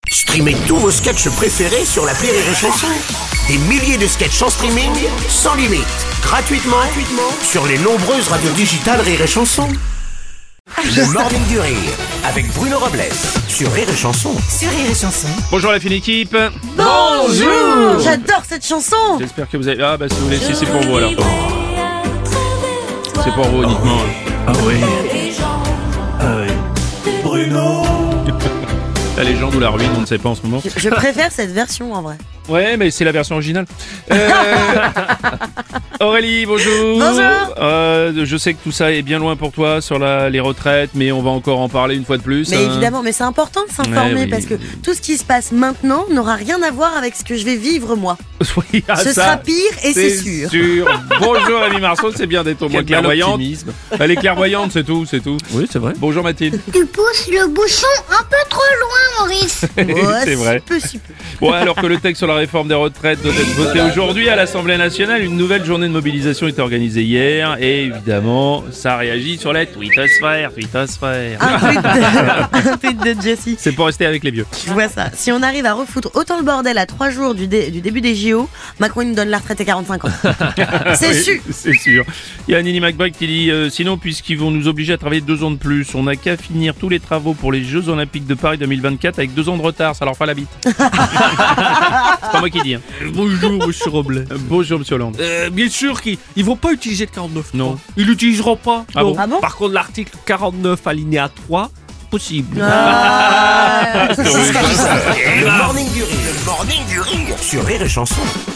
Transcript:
Streamez tous vos sketchs préférés sur l'appli Rire et Chanson. Des milliers de sketchs en streaming, sans limite, gratuitement sur les nombreuses radios digitales Rire et Chanson. Le Morning du Rire, avec Bruno Robles, sur Rire et Chanson. Bonjour la fine équipe. Bonjour. J'adore cette chanson. J'espère que vous avez... Ah bah si vous laissez, c'est pour vous alors. C'est pour vous uniquement. Ah oui. Bruno. La légende ou la ruine, on ne sait pas en ce moment. Je préfère cette version en vrai. Ouais, mais c'est la version originale. Aurélie, bonjour. Bonjour. Je sais que tout ça est bien loin pour toi sur les retraites, mais on va encore en parler une fois de plus. Mais évidemment, mais c'est important de s'informer Ouais, oui. parce que tout ce qui se passe maintenant n'aura rien à voir avec ce que je vais vivre moi. Oui, ah, Ce ça, sera pire et c'est sûr. Bonjour Rémi Marceau, c'est bien d'être au moins clairvoyante. Elle est clairvoyante, c'est tout. Oui, c'est vrai. Bonjour Mathilde. Tu pousses le bouchon un peu trop loin, Maurice. Ouais, C'est vrai. Si peu. Bon, alors que le texte sur la réforme des retraites doit être voté aujourd'hui à l'Assemblée nationale, une nouvelle journée de mobilisation est organisée hier et évidemment, ça réagit sur la twittosphère. Un tweet de Jessie. C'est pour rester avec les vieux. Je vois ça. Si on arrive à refoutre autant le bordel à 3 jours du début des JO, Macron il nous donne la retraite à 45 ans. C'est Oui, sûr. C'est sûr. Il y a Nini McBride qui dit sinon, puisqu'ils vont nous obliger à travailler 2 ans de plus, on n'a qu'à finir tous les travaux pour les Jeux Olympiques de Paris 2024 avec 2 ans de retard, ça leur fera la bite. C'est pas moi qui dis. Bonjour, monsieur Robles. Bonjour, monsieur Hollande. Bien sûr qu'ils vont pas utiliser le 49. Non. Ils l'utiliseront pas. Ah Non. bon Ah bon Par contre, l'article 49 alinéa 3, possible. Ah. Le Morning du Rire, sur Rire et Chanson.